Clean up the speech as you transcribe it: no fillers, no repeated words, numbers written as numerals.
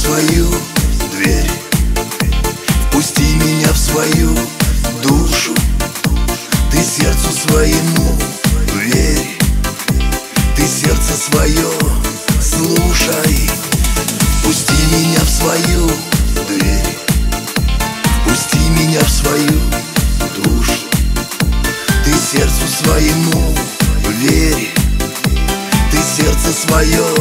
свою дверь, впусти меня в свою душу. Ты сердцу своему верь, ты сердце свое слушай. Впусти меня в свою дверь, впусти меня в свою душу. Ты сердцу своему верь, ты сердце свое